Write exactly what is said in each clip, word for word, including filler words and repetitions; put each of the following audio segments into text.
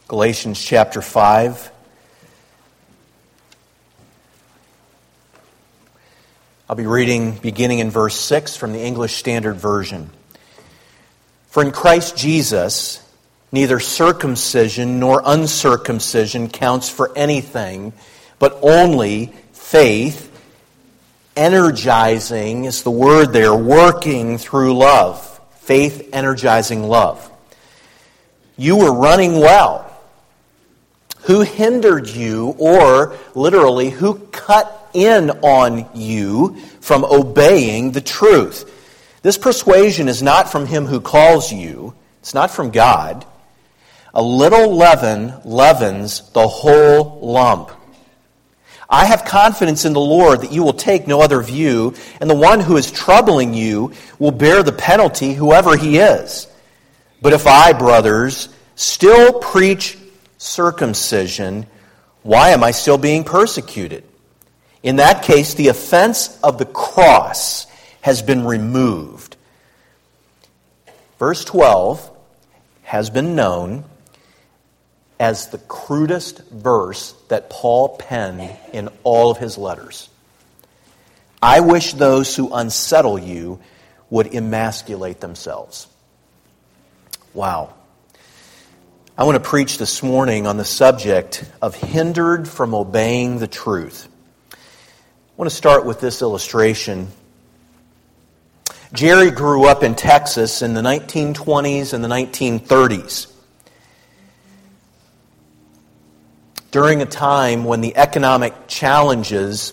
Galatians chapter five. I'll be reading beginning in verse six from the English Standard Version. For in Christ Jesus, neither circumcision nor uncircumcision counts for anything, but only faith, energizing is the word there, working through love. Faith energizing love. You were running well. Who hindered you, or literally, who cut in on you from obeying the truth? This persuasion is not from him who calls you. It's not from God. A little leaven leavens the whole lump. I have confidence in the Lord that you will take no other view, and the one who is troubling you will bear the penalty, whoever he is. But if I, brothers, still preach circumcision, why am I still being persecuted? In that case, the offense of the cross has been removed. Verse twelve has been known as the crudest verse that Paul penned in all of his letters. I wish those who unsettle you would emasculate themselves. Wow. I want to preach this morning on the subject of hindered from obeying the truth. I want to start with this illustration. Jerry grew up in Texas in the nineteen twenties and the nineteen thirties. During a time when the economic challenges...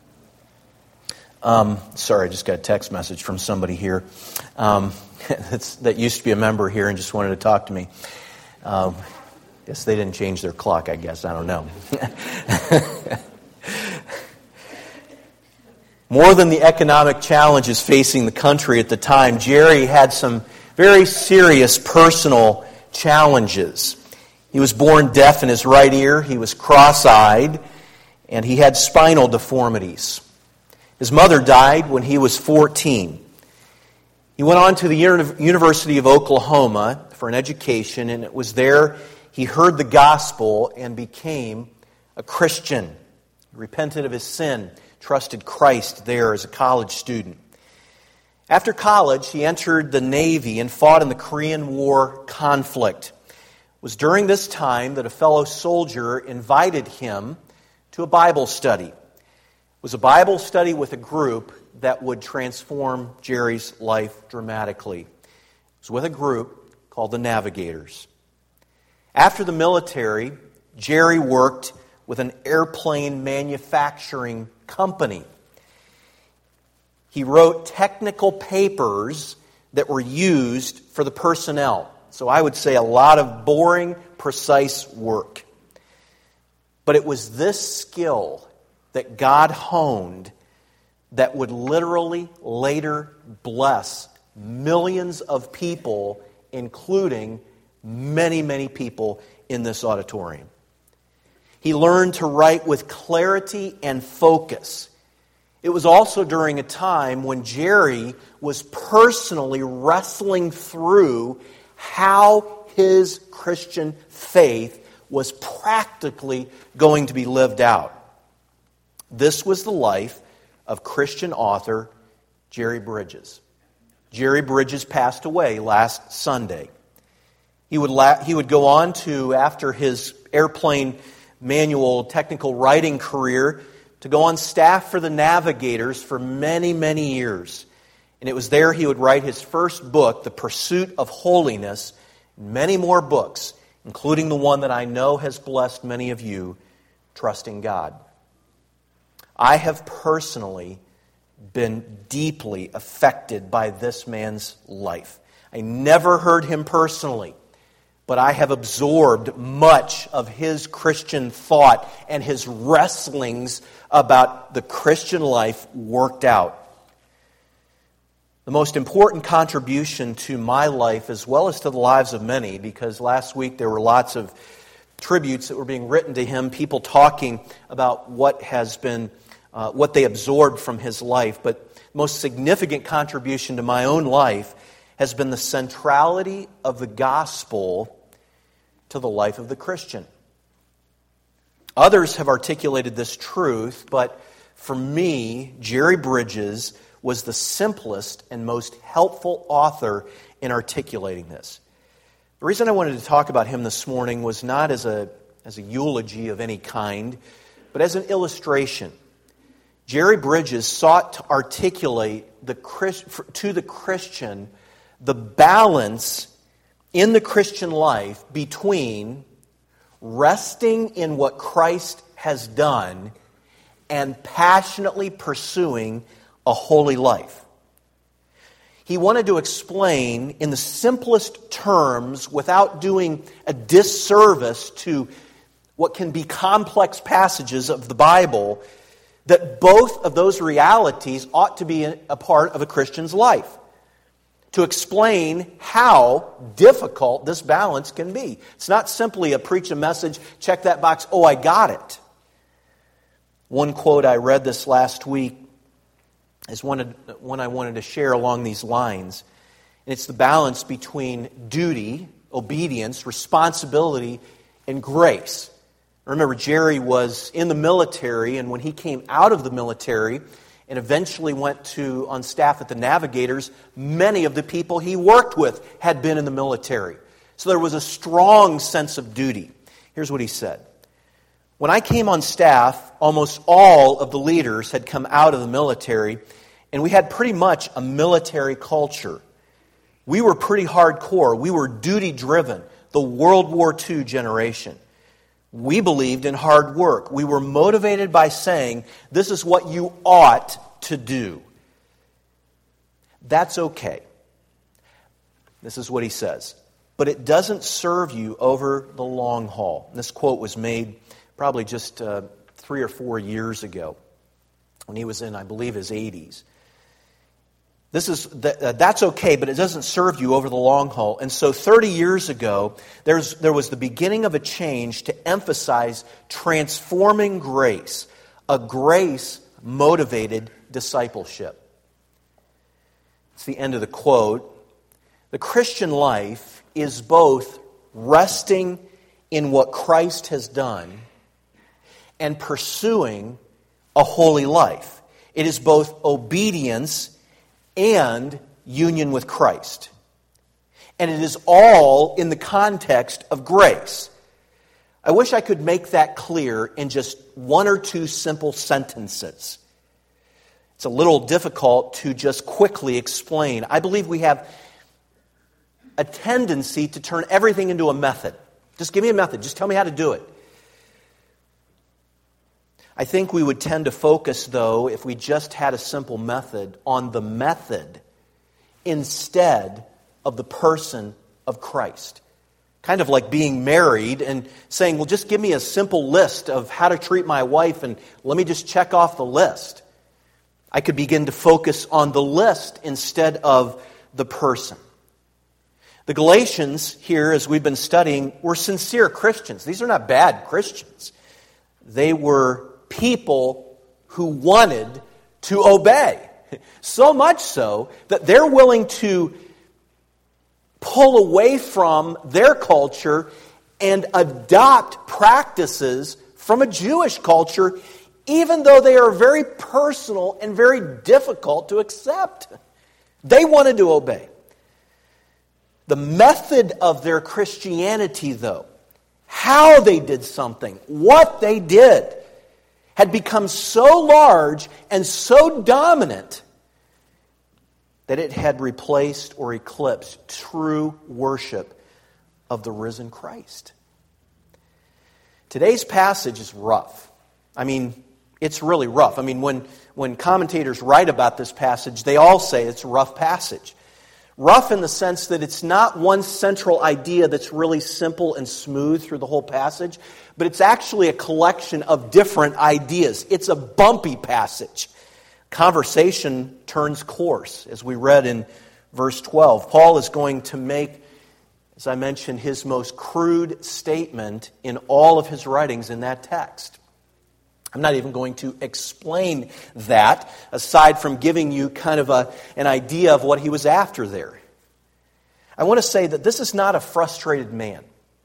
Um, sorry, I just got a text message from somebody here um, that's, that used to be a member here and just wanted to talk to me. Um, guess they didn't change their clock, I guess. I don't know. More than the economic challenges facing the country at the time, Jerry had some very serious personal challenges. He was born deaf in his right ear, he was cross-eyed, and he had spinal deformities. His mother died when he was fourteen. He went on to the University of Oklahoma for an education, and it was there he heard the gospel and became a Christian. He repented of his sin, trusted Christ there as a college student. After college, he entered the Navy and fought in the Korean War conflict. It was during this time that a fellow soldier invited him to a Bible study. It was a Bible study with a group that would transform Jerry's life dramatically. It was with a group called the Navigators. After the military, Jerry worked with an airplane manufacturing company. He wrote technical papers that were used for the personnel. So I would say a lot of boring, precise work. But it was this skill that God honed that would literally later bless millions of people, including many, many people in this auditorium. He learned to write with clarity and focus. It was also during a time when Jerry was personally wrestling through how his Christian faith was practically going to be lived out. This was the life of Christian author Jerry Bridges. Jerry Bridges passed away last Sunday. He would la- he would go on to, after his airplane manual technical writing career, to go on staff for the Navigators for many, many years. And it was there he would write his first book, The Pursuit of Holiness, and many more books, including the one that I know has blessed many of you, Trusting God. I have personally been deeply affected by this man's life. I never heard him personally, but I have absorbed much of his Christian thought and his wrestlings about the Christian life worked out. The most important contribution to my life, as well as to the lives of many, because last week there were lots of tributes that were being written to him, people talking about what has been, uh, what they absorbed from his life. But the most significant contribution to my own life has been the centrality of the gospel to the life of the Christian. Others have articulated this truth, but for me, Jerry Bridges was the simplest and most helpful author in articulating this. The reason I wanted to talk about him this morning was not as a, as a eulogy of any kind, but as an illustration. Jerry Bridges sought to articulate the to the Christian the balance in the Christian life between resting in what Christ has done and passionately pursuing a holy life. He wanted to explain in the simplest terms, without doing a disservice to what can be complex passages of the Bible, that both of those realities ought to be a part of a Christian's life. To explain how difficult this balance can be. It's not simply a preach a message, check that box, oh, I got it. One quote I read this last week is one, one I wanted to share along these lines. And it's the balance between duty, obedience, responsibility, and grace. Remember, Jerry was in the military, and when he came out of the military and eventually went to on staff at the Navigators, many of the people he worked with had been in the military. So there was a strong sense of duty. Here's what he said. When I came on staff, almost all of the leaders had come out of the military, and we had pretty much a military culture. We were pretty hardcore. We were duty-driven, the World War Two generation. We believed in hard work. We were motivated by saying, this is what you ought to do. That's okay. This is what he says. But it doesn't serve you over the long haul. And this quote was made probably just uh, three or four years ago when he was in, I believe, his eighties. This is uh, that's okay, but it doesn't serve you over the long haul. And so thirty years ago, there's there was the beginning of a change to emphasize transforming grace, a grace-motivated discipleship. It's the end of the quote. The Christian life is both resting in what Christ has done and pursuing a holy life. It is both obedience and union with Christ. And it is all in the context of grace. I wish I could make that clear in just one or two simple sentences. It's a little difficult to just quickly explain. I believe we have a tendency to turn everything into a method. Just give me a method. Just tell me how to do it. I think we would tend to focus, though, if we just had a simple method, on the method instead of the person of Christ. Kind of like being married and saying, well, just give me a simple list of how to treat my wife and let me just check off the list. I could begin to focus on the list instead of the person. The Galatians here, as we've been studying, were sincere Christians. These are not bad Christians. They were people who wanted to obey. So much so that they're willing to pull away from their culture and adopt practices from a Jewish culture, even though they are very personal and very difficult to accept. They wanted to obey. The method of their Christianity, though, how they did something, what they did, had become so large and so dominant that it had replaced or eclipsed true worship of the risen Christ. Today's passage is rough. I mean, it's really rough. I mean, when, when commentators write about this passage, they all say it's a rough passage. Rough in the sense that it's not one central idea that's really simple and smooth through the whole passage, but it's actually a collection of different ideas. It's a bumpy passage. Conversation turns course, as we read in verse twelve. Paul is going to make, as I mentioned, his most crude statement in all of his writings in that text. I'm not even going to explain that, aside from giving you kind of a, an idea of what he was after there. I want to say that this is not a frustrated man.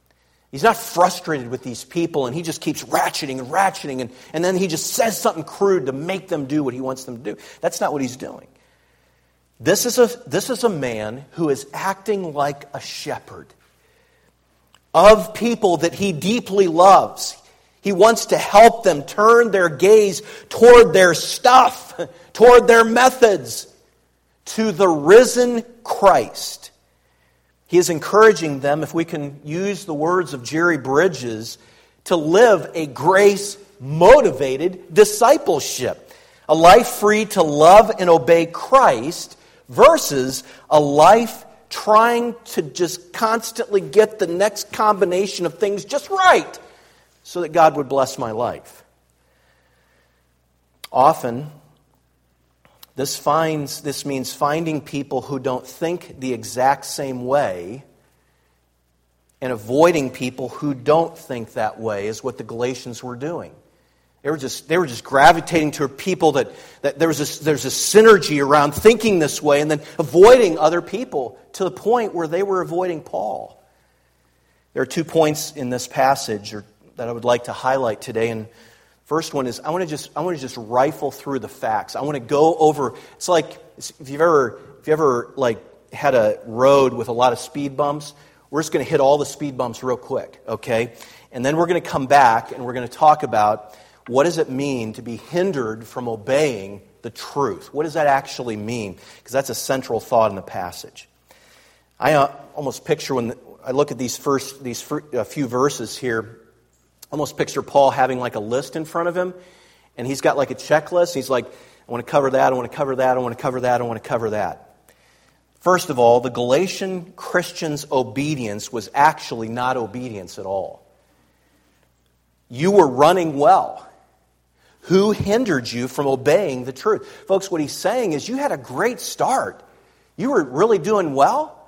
He's not frustrated with these people, and he just keeps ratcheting and ratcheting, and, and then he just says something crude to make them do what he wants them to do. That's not what he's doing. This is a, this is a man who is acting like a shepherd of people that he deeply loves. He wants to help them turn their gaze toward their stuff, toward their methods, to the risen Christ. He is encouraging them, if we can use the words of Jerry Bridges, to live a grace-motivated discipleship. A life free to love and obey Christ versus a life trying to just constantly get the next combination of things just right so that God would bless my life. Often, this finds this means finding people who don't think the exact same way and avoiding people who don't think that way, is what the Galatians were doing. They were just they were just gravitating to people that, that there was a, there's a synergy around thinking this way and then avoiding other people to the point where they were avoiding Paul. There are two points in this passage or, that I would like to highlight today, and first one is I want to just I want to just rifle through the facts. I want to go over. It's like if you've ever if you ever like had a road with a lot of speed bumps. We're just going to hit all the speed bumps real quick, okay? And then we're going to come back and we're going to talk about what does it mean to be hindered from obeying the truth. What does that actually mean? Because that's a central thought in the passage. I uh, almost picture when I look at these first these fir- uh, few verses here. Almost picture Paul having like a list in front of him, and he's got like a checklist. He's like, I want to cover that, I want to cover that, I want to cover that, I want to cover that. First of all, the Galatian Christians' obedience was actually not obedience at all. You were running well. Who hindered you from obeying the truth? Folks, what he's saying is you had a great start. You were really doing well.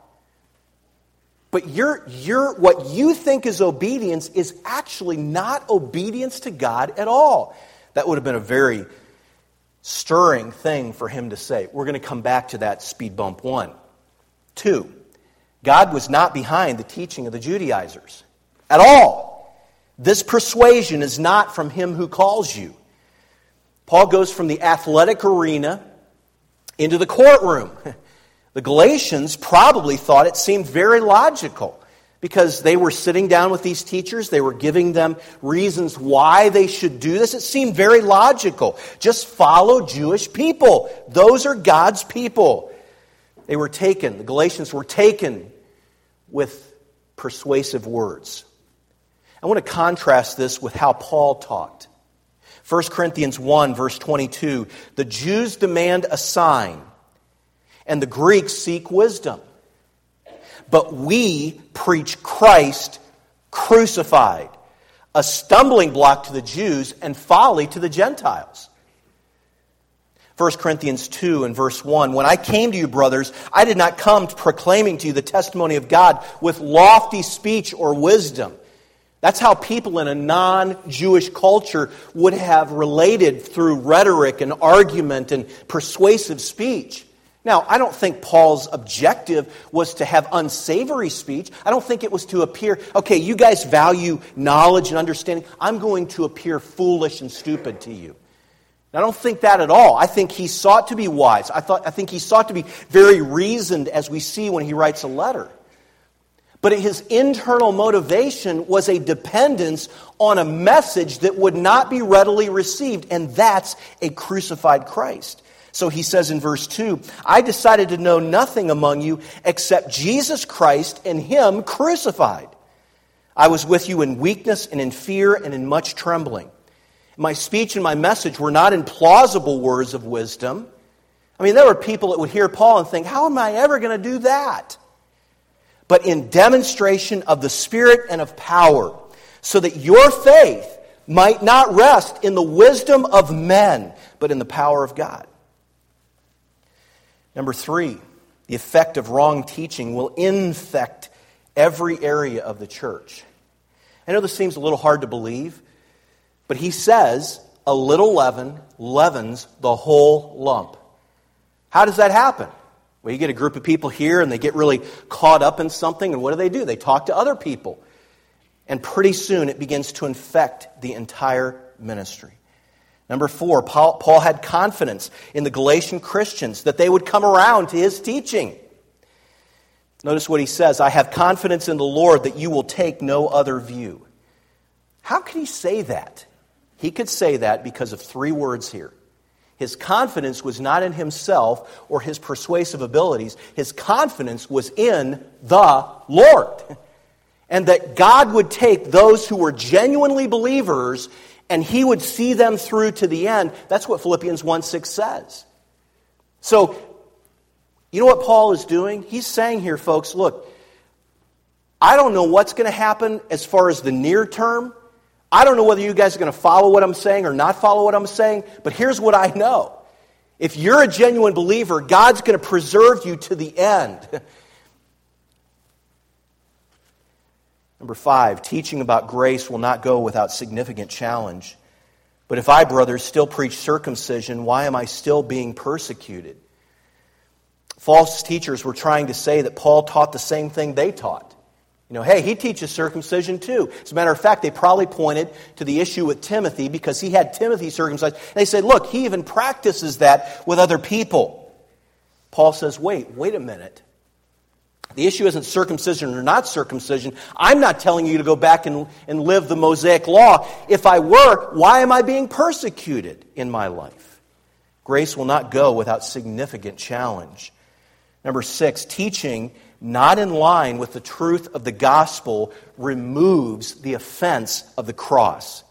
But you're, you're, what you think is obedience is actually not obedience to God at all. That would have been a very stirring thing for him to say. We're going to come back to that speed bump one. Two, God was not behind the teaching of the Judaizers at all. This persuasion is not from him who calls you. Paul goes from the athletic arena into the courtroom. The Galatians probably thought it seemed very logical because they were sitting down with these teachers. They were giving them reasons why they should do this. It seemed very logical. Just follow Jewish people. Those are God's people. They were taken, the Galatians were taken with persuasive words. I want to contrast this with how Paul taught. First Corinthians one, verse twenty-two, the Jews demand a sign, and the Greeks seek wisdom. But we preach Christ crucified, a stumbling block to the Jews and folly to the Gentiles. First Corinthians two and verse one, when I came to you, brothers, I did not come proclaiming to you the testimony of God with lofty speech or wisdom. That's how people in a non-Jewish culture would have related through rhetoric and argument and persuasive speech. Now, I don't think Paul's objective was to have unsavory speech. I don't think it was to appear, okay, you guys value knowledge and understanding. I'm going to appear foolish and stupid to you. I don't think that at all. I think he sought to be wise. I thought I think he sought to be very reasoned, as we see when he writes a letter. But his internal motivation was a dependence on a message that would not be readily received, and that's a crucified Christ. So he says in verse two, I decided to know nothing among you except Jesus Christ and him crucified. I was with you in weakness and in fear and in much trembling. My speech and my message were not in plausible words of wisdom. I mean, there were people that would hear Paul and think, how am I ever going to do that? But in demonstration of the Spirit and of power, so that your faith might not rest in the wisdom of men, but in the power of God. Number three, the effect of wrong teaching will infect every area of the church. I know this seems a little hard to believe, but he says, a little leaven leavens the whole lump. How does that happen? Well, you get a group of people here and they get really caught up in something, and what do they do? They talk to other people. And pretty soon it begins to infect the entire ministry. Number four, Paul, Paul had confidence in the Galatian Christians that they would come around to his teaching. Notice what he says, I have confidence in the Lord that you will take no other view. How could he say that? He could say that because of three words here. His confidence was not in himself or his persuasive abilities. His confidence was in the Lord. And that God would take those who were genuinely believers and he would see them through to the end. That's what Philippians one six says. So, you know what Paul is doing? He's saying here, folks, look, I don't know what's going to happen as far as the near term. I don't know whether you guys are going to follow what I'm saying or not follow what I'm saying, but here's what I know. If you're a genuine believer, God's going to preserve you to the end. Number five, teaching about grace will not go without significant challenge. But if I, brothers, still preach circumcision, why am I still being persecuted? False teachers were trying to say that Paul taught the same thing they taught. You know, hey, he teaches circumcision too. As a matter of fact, they probably pointed to the issue with Timothy because he had Timothy circumcised. And they said, look, he even practices that with other people. Paul says, wait, wait a minute. The issue isn't circumcision or not circumcision. I'm not telling you to go back and, and live the Mosaic law. If I were, why am I being persecuted in my life? Grace will not go without significant challenge. Number six, teaching not in line with the truth of the gospel removes the offense of the cross.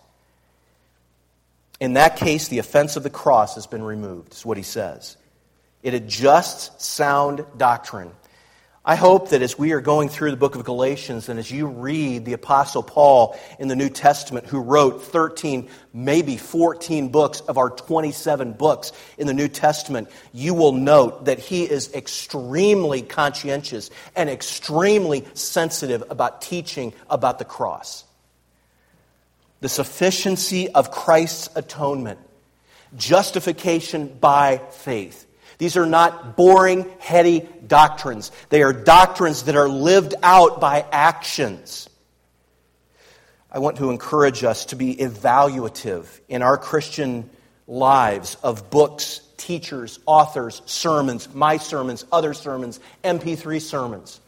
In that case, the offense of the cross has been removed, is what he says. It adjusts sound doctrine. I hope that as we are going through the book of Galatians and as you read the Apostle Paul in the New Testament, who wrote thirteen, maybe fourteen books of our twenty-seven books in the New Testament, you will note that he is extremely conscientious and extremely sensitive about teaching about the cross. The sufficiency of Christ's atonement, justification by faith. These are not boring, heady doctrines. They are doctrines that are lived out by actions. I want to encourage us to be evaluative in our Christian lives of books, teachers, authors, sermons, my sermons, other sermons, M P three sermons.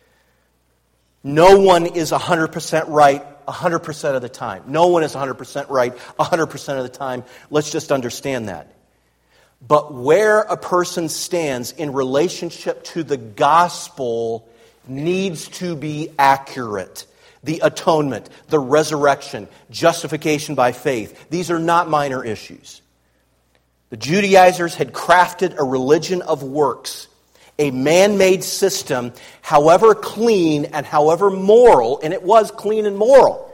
No one is one hundred percent right one hundred percent of the time. No one is one hundred percent right one hundred percent of the time. Let's just understand that. But where a person stands in relationship to the gospel needs to be accurate. The atonement, the resurrection, justification by faith. These are not minor issues. The Judaizers had crafted a religion of works, a man-made system, however clean and however moral, and it was clean and moral,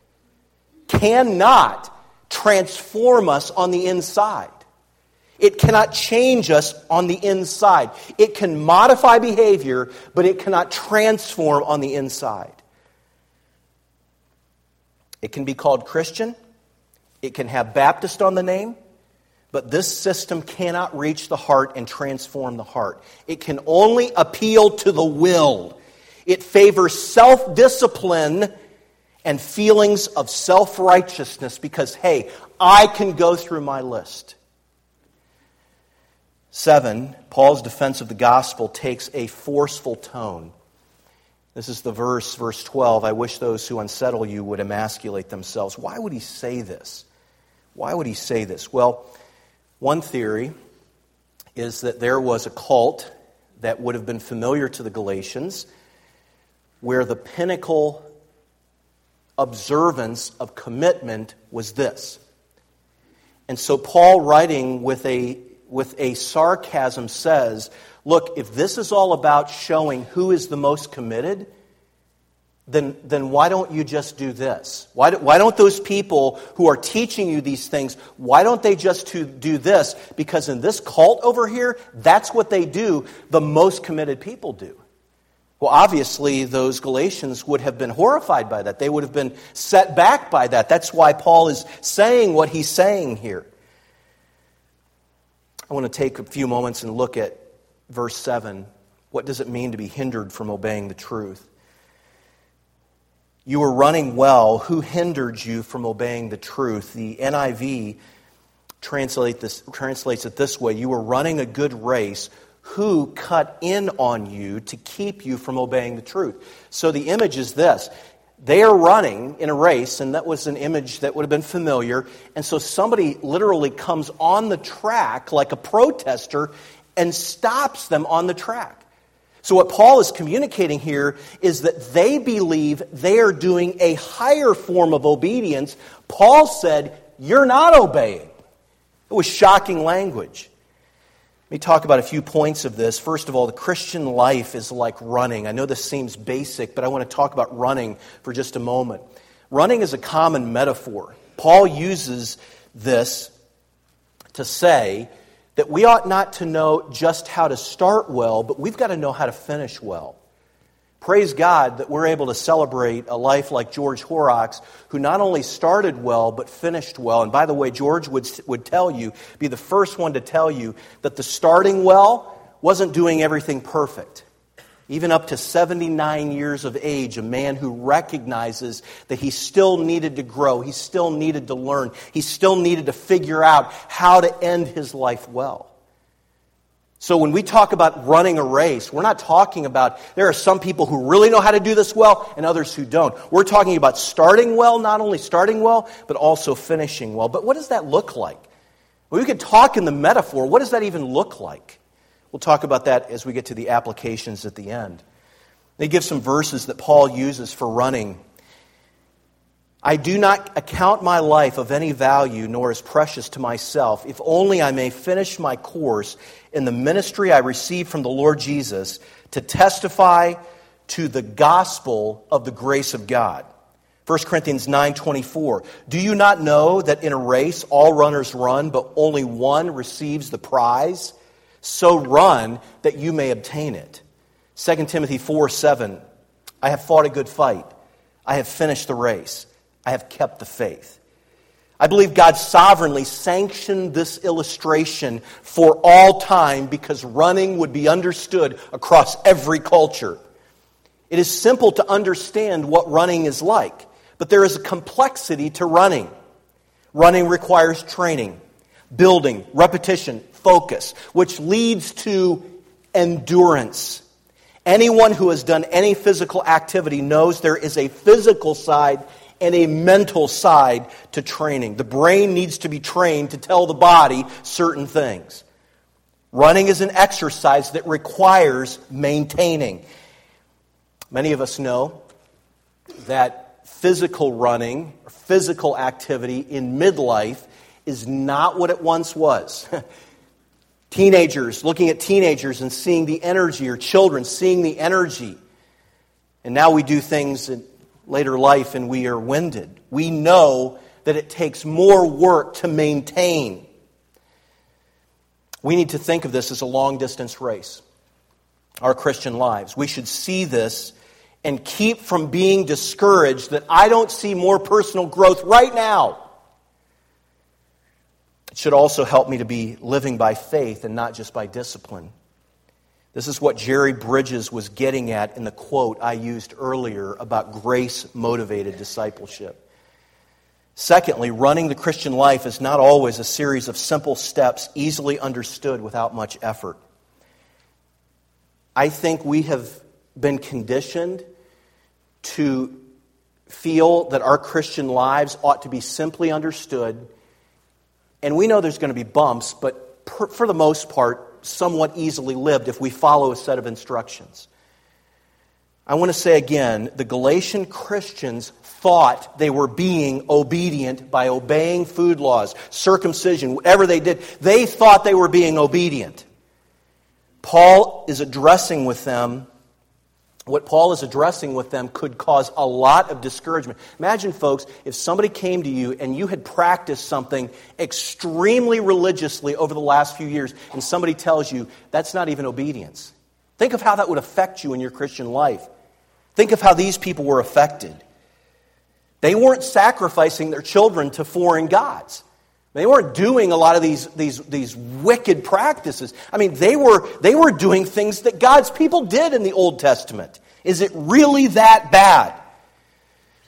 cannot transform us on the inside. It cannot change us on the inside. It can modify behavior, but it cannot transform on the inside. It can be called Christian. It can have Baptist on the name. But this system cannot reach the heart and transform the heart. It can only appeal to the will. It favors self-discipline and feelings of self-righteousness because, hey, I can go through my list. Seven, Paul's defense of the gospel takes a forceful tone. This is the verse, verse twelve, I wish those who unsettle you would emasculate themselves. Why would he say this? Why would he say this? Well, one theory is that there was a cult that would have been familiar to the Galatians where the pinnacle observance of commitment was this. And so Paul, writing with a with a sarcasm, says, look, if this is all about showing who is the most committed, then, then why don't you just do this? Why, do, why don't those people who are teaching you these things, why don't they just to do this? Because in this cult over here, that's what they do, the most committed people do. Well, obviously, those Galatians would have been horrified by that. They would have been set back by that. That's why Paul is saying what he's saying here. I want to take a few moments and look at verse seven. What does it mean to be hindered from obeying the truth? You were running well. Who hindered you from obeying the truth? The N I V translate this, translates it this way. You were running a good race. Who cut in on you to keep you from obeying the truth? So the image is this. They are running in a race, and that was an image that would have been familiar. And so somebody literally comes on the track like a protester and stops them on the track. So what Paul is communicating here is that they believe they are doing a higher form of obedience. Paul said, you're not obeying. It was shocking language. Let me talk about a few points of this. First of all, the Christian life is like running. I know this seems basic, but I want to talk about running for just a moment. Running is a common metaphor. Paul uses this to say that we ought not to know just how to start well, but we've got to know how to finish well. Praise God that we're able to celebrate a life like George Horrocks, who not only started well, but finished well. And by the way, George would, would tell you, be the first one to tell you, that the starting well wasn't doing everything perfect. Even up to seventy-nine years of age, a man who recognizes that he still needed to grow, he still needed to learn, he still needed to figure out how to end his life well. So when we talk about running a race, we're not talking about, there are some people who really know how to do this well and others who don't. We're talking about starting well, not only starting well, but also finishing well. But what does that look like? Well, we could talk in the metaphor. What does that even look like? We'll talk about that as we get to the applications at the end. They give some verses that Paul uses for running. I do not account my life of any value, nor as precious to myself, if only I may finish my course in the ministry I received from the Lord Jesus to testify to the gospel of the grace of God. First Corinthians nine twenty-four. Do you not know that in a race all runners run, but only one receives the prize? So run that you may obtain it. Second Timothy four seven. I have fought a good fight. I have finished the race. I have kept the faith. I believe God sovereignly sanctioned this illustration for all time because running would be understood across every culture. It is simple to understand what running is like, but there is a complexity to running. Running requires training, building, repetition, focus, which leads to endurance. Anyone who has done any physical activity knows there is a physical side and a mental side to training. The brain needs to be trained to tell the body certain things. Running is an exercise that requires maintaining. Many of us know that physical running, or physical activity in midlife is not what it once was. Teenagers, looking at teenagers and seeing the energy, or children seeing the energy. And now we do things in later life and we are winded. We know that it takes more work to maintain. We need to think of this as a long-distance race, our Christian lives. We should see this and keep from being discouraged that I don't see more personal growth right now. It should also help me to be living by faith and not just by discipline. This is what Jerry Bridges was getting at in the quote I used earlier about grace-motivated discipleship. Secondly, running the Christian life is not always a series of simple steps easily understood without much effort. I think we have been conditioned to feel that our Christian lives ought to be simply understood. And we know there's going to be bumps, but per, for the most part, somewhat easily lived if we follow a set of instructions. I want to say again, the Galatian Christians thought they were being obedient by obeying food laws, circumcision, whatever they did. They thought they were being obedient. Paul is addressing with them, what Paul is addressing with them could cause a lot of discouragement. Imagine, folks, if somebody came to you and you had practiced something extremely religiously over the last few years, and somebody tells you that's not even obedience. Think of how that would affect you in your Christian life. Think of how these people were affected. They weren't sacrificing their children to foreign gods. They weren't doing a lot of these, these, these wicked practices. I mean, they were, they were doing things that God's people did in the Old Testament. Is it really that bad?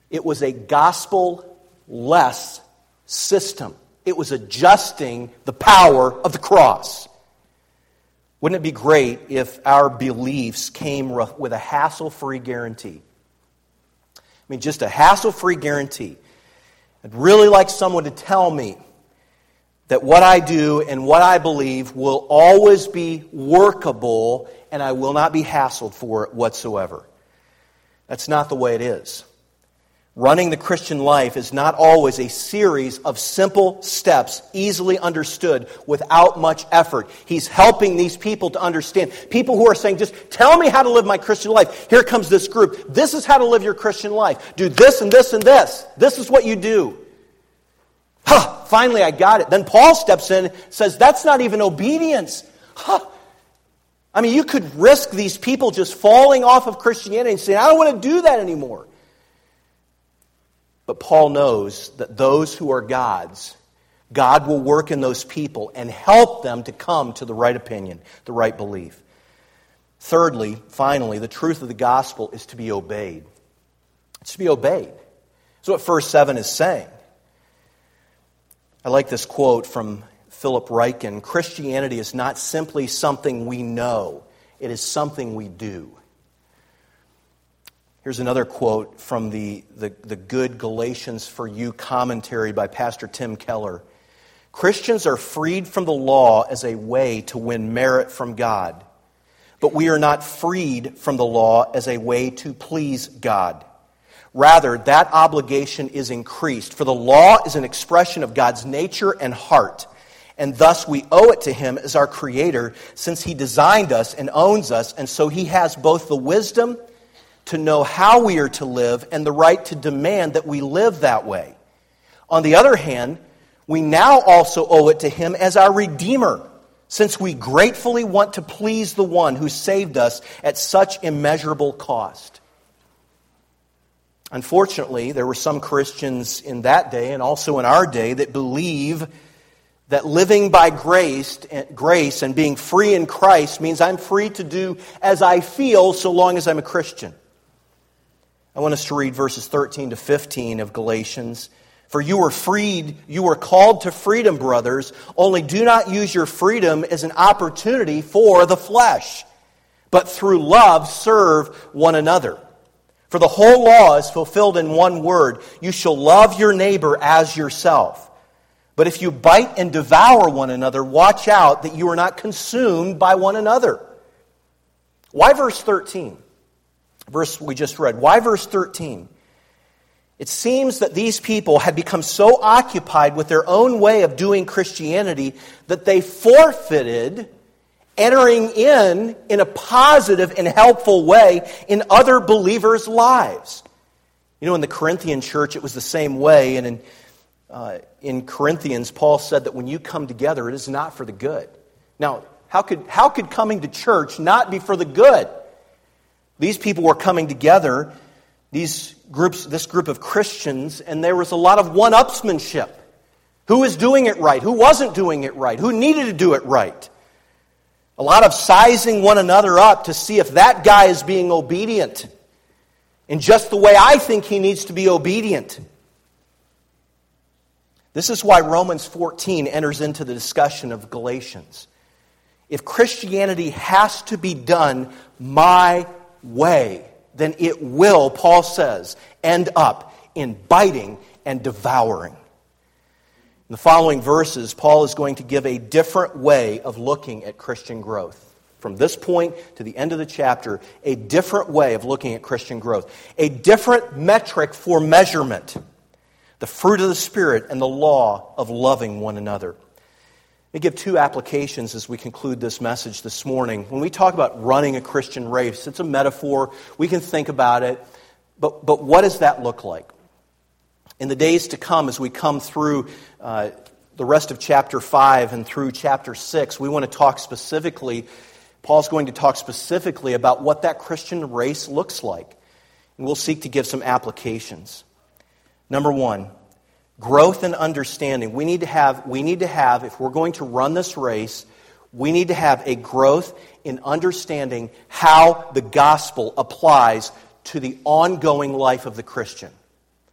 It was a gospel-less system. It was adjusting the power of the cross. Wouldn't it be great if our beliefs came with a hassle-free guarantee? I mean, just a hassle-free guarantee. I'd really like someone to tell me that what I do and what I believe will always be workable and I will not be hassled for it whatsoever. That's not the way it is. Running the Christian life is not always a series of simple steps, easily understood, without much effort. He's helping these people to understand. People who are saying, just tell me how to live my Christian life. Here comes this group. This is how to live your Christian life. Do this and this and this. This is what you do. Huh, finally I got it. Then Paul steps in and says, that's not even obedience. Huh. I mean, you could risk these people just falling off of Christianity and saying, I don't want to do that anymore. But Paul knows that those who are God's, God will work in those people and help them to come to the right opinion, the right belief. Thirdly, finally, the truth of the gospel is to be obeyed. It's to be obeyed. That's what verse seven is saying. I like this quote from Philip Ryken. Christianity is not simply something we know. It is something we do. Here's another quote from the, the, the good Galatians for You commentary by Pastor Tim Keller. Christians are freed from the law as a way to win merit from God. But we are not freed from the law as a way to please God. Rather, that obligation is increased, for the law is an expression of God's nature and heart, and thus we owe it to Him as our Creator, since He designed us and owns us, and so He has both the wisdom to know how we are to live and the right to demand that we live that way. On the other hand, we now also owe it to Him as our Redeemer, since we gratefully want to please the one who saved us at such immeasurable cost. Unfortunately, there were some Christians in that day and also in our day that believe that living by grace, grace and being free in Christ means I'm free to do as I feel so long as I'm a Christian. I want us to read verses thirteen to fifteen of Galatians. For you were freed, you were called to freedom, brothers, only do not use your freedom as an opportunity for the flesh, but through love serve one another. For the whole law is fulfilled in one word, you shall love your neighbor as yourself. But if you bite and devour one another, watch out that you are not consumed by one another. Why verse thirteen? Verse we just read. Why verse thirteen? It seems that these people had become so occupied with their own way of doing Christianity that they forfeited entering in in a positive and helpful way in other believers' lives. You know, in the Corinthian church, it was the same way. And in, uh, in Corinthians, Paul said that when you come together, it is not for the good. Now, how could, how could coming to church not be for the good? These people were coming together, these groups, this group of Christians, and there was a lot of one-upsmanship. Who was doing it right? Who wasn't doing it right? Who needed to do it right? A lot of sizing one another up to see if that guy is being obedient in just the way I think he needs to be obedient. This is why Romans fourteen enters into the discussion of Galatians. If Christianity has to be done my way, then it will, Paul says, end up in biting and devouring. In the following verses, Paul is going to give a different way of looking at Christian growth. From this point to the end of the chapter, a different way of looking at Christian growth. A different metric for measurement. The fruit of the Spirit and the law of loving one another. Let me give two applications as we conclude this message this morning. When we talk about running a Christian race, it's a metaphor. We can think about it. But, but what does that look like? In the days to come, as we come through uh, the rest of chapter five and through chapter six, we want to talk specifically, Paul's going to talk specifically about what that Christian race looks like. And we'll seek to give some applications. Number one, growth and understanding. We need to have, we need to have, if we're going to run this race, we need to have a growth in understanding how the gospel applies to the ongoing life of the Christian.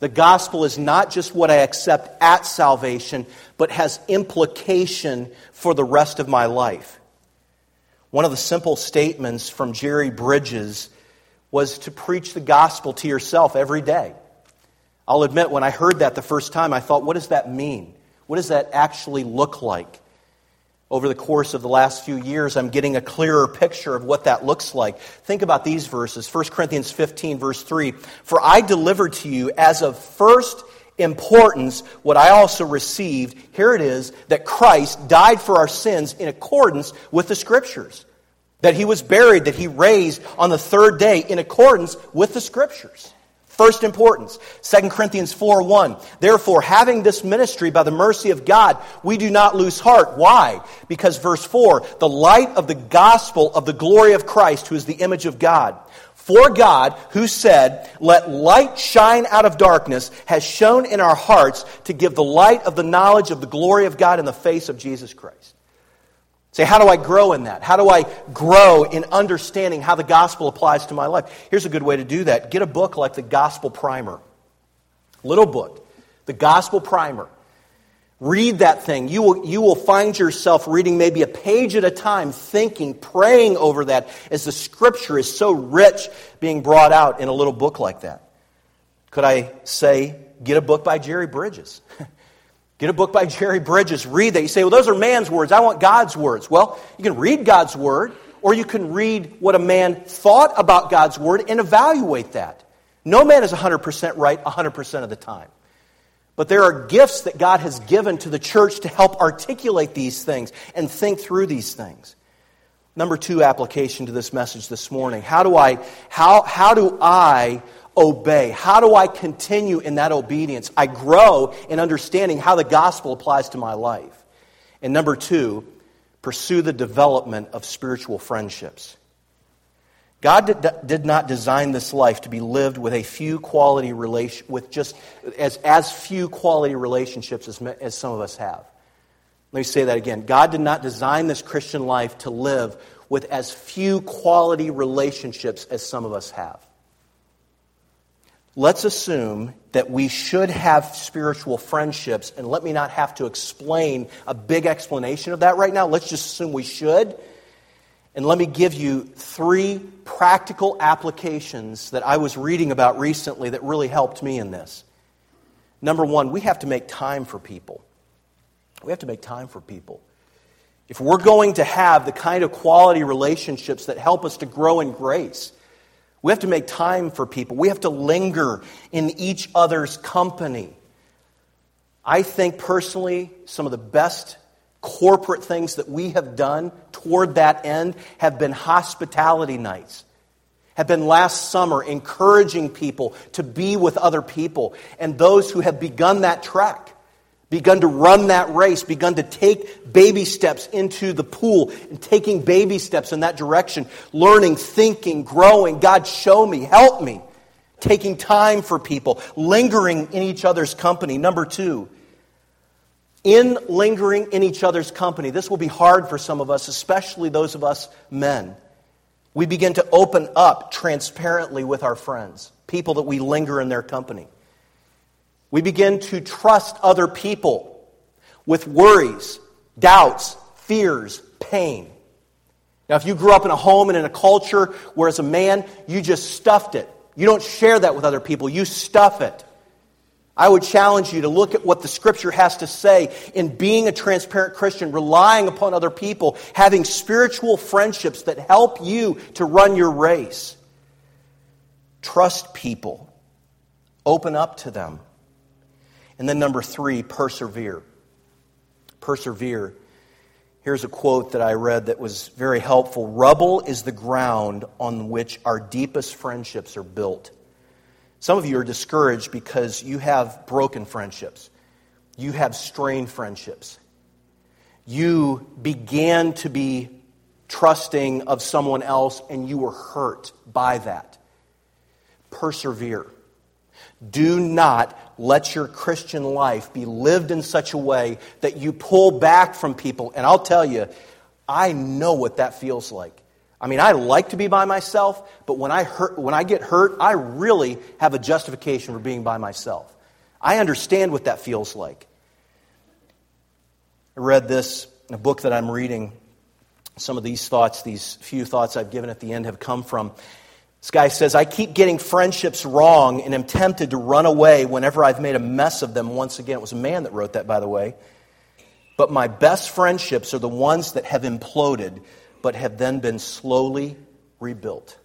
The gospel is not just what I accept at salvation, but has implication for the rest of my life. One of the simple statements from Jerry Bridges was to preach the gospel to yourself every day. I'll admit, when I heard that the first time, I thought, what does that mean? What does that actually look like? Over the course of the last few years, I'm getting a clearer picture of what that looks like. Think about these verses. First Corinthians fifteen, verse three. For I delivered to you as of first importance what I also received. Here it is, that Christ died for our sins in accordance with the Scriptures. That He was buried, that He raised on the third day in accordance with the Scriptures. First importance. Second Corinthians four one. Therefore, having this ministry by the mercy of God, we do not lose heart. Why? Because verse four, the light of the gospel of the glory of Christ, who is the image of God. For God, who said, let light shine out of darkness, has shone in our hearts to give the light of the knowledge of the glory of God in the face of Jesus Christ. Say, how do I grow in that? How do I grow in understanding how the gospel applies to my life? Here's a good way to do that. Get a book like the Gospel Primer. Little book. The Gospel Primer. Read that thing. You will, you will find yourself reading maybe a page at a time, thinking, praying over that as the Scripture is so rich being brought out in a little book like that. Could I say, get a book by Jerry Bridges? Get a book by Jerry Bridges, read that. You say, well, those are man's words. I want God's words. Well, you can read God's word, or you can read what a man thought about God's word and evaluate that. No man is one hundred percent right one hundred percent of the time. But there are gifts that God has given to the church to help articulate these things and think through these things. Number two application to this message this morning. How do I, how, how do I obey? How do I continue in that obedience? I grow in understanding how the gospel applies to my life. And number two, pursue the development of spiritual friendships. God did, did not design this life to be lived with a few quality relation, with just as, as few quality relationships as, as some of us have. Let me say that again. God did not design this Christian life to live with as few quality relationships as some of us have. Let's assume that we should have spiritual friendships, and let me not have to explain a big explanation of that right now. Let's just assume we should. And let me give you three practical applications that I was reading about recently that really helped me in this. Number one, we have to make time for people. We have to make time for people. If we're going to have the kind of quality relationships that help us to grow in grace, we have to make time for people. We have to linger in each other's company. I think personally, some of the best corporate things that we have done toward that end have been hospitality nights, have been last summer encouraging people to be with other people. And those who have begun that track, begun to run that race, begun to take baby steps into the pool and taking baby steps in that direction, learning, thinking, growing. God, show me, help me. Taking time for people, lingering in each other's company. Number two, in lingering in each other's company, this will be hard for some of us, especially those of us men. We begin to open up transparently with our friends, people that we linger in their company. We begin to trust other people with worries, doubts, fears, pain. Now, if you grew up in a home and in a culture where as a man, you just stuffed it. You don't share that with other people. You stuff it. I would challenge you to look at what the Scripture has to say in being a transparent Christian, relying upon other people, having spiritual friendships that help you to run your race. Trust people. Open up to them. And then number three, persevere. Persevere. Here's a quote that I read that was very helpful. Rubble is the ground on which our deepest friendships are built. Some of you are discouraged because you have broken friendships. You have strained friendships. You began to be trusting of someone else and you were hurt by that. Persevere. Do not let your Christian life be lived in such a way that you pull back from people. And I'll tell you, I know what that feels like. I mean, I like to be by myself, but when I hurt, when I get hurt, I really have a justification for being by myself. I understand what that feels like. I read this in a book that I'm reading. Some of these thoughts, these few thoughts I've given at the end have come from. This guy says, I keep getting friendships wrong and am tempted to run away whenever I've made a mess of them once again. It was a man that wrote that, by the way. But my best friendships are the ones that have imploded, but have then been slowly rebuilt.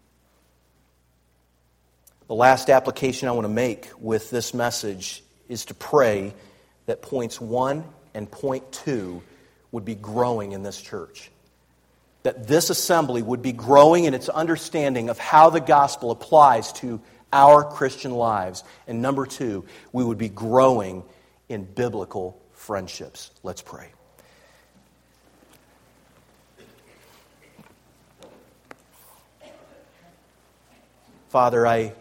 The last application I want to make with this message is to pray that points one and point two would be growing in this church. That this assembly would be growing in its understanding of how the gospel applies to our Christian lives. And number two, we would be growing in biblical friendships. Let's pray. Father, I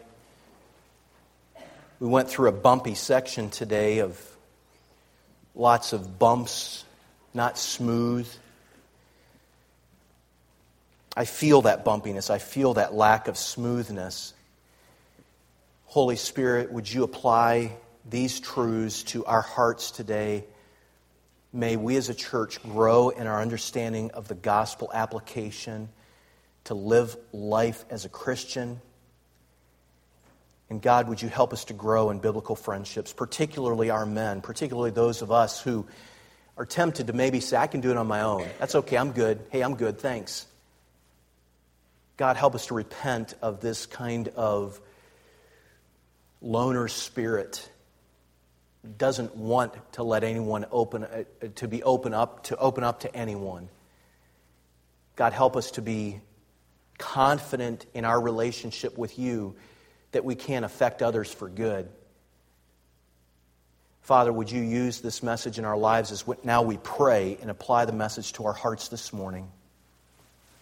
we went through a bumpy section today of lots of bumps, not smooth. I feel that bumpiness. I feel that lack of smoothness. Holy Spirit, would you apply these truths to our hearts today? May we as a church grow in our understanding of the gospel application to live life as a Christian. And God, would you help us to grow in biblical friendships, particularly our men, particularly those of us who are tempted to maybe say, I can do it on my own. That's okay, I'm good. Hey, I'm good, thanks. God, help us to repent of this kind of loner spirit. Doesn't want to let anyone open, uh, to be open up, to open up to anyone. God, help us to be confident in our relationship with you that we can affect others for good. Father, would you use this message in our lives as now we pray and apply the message to our hearts this morning.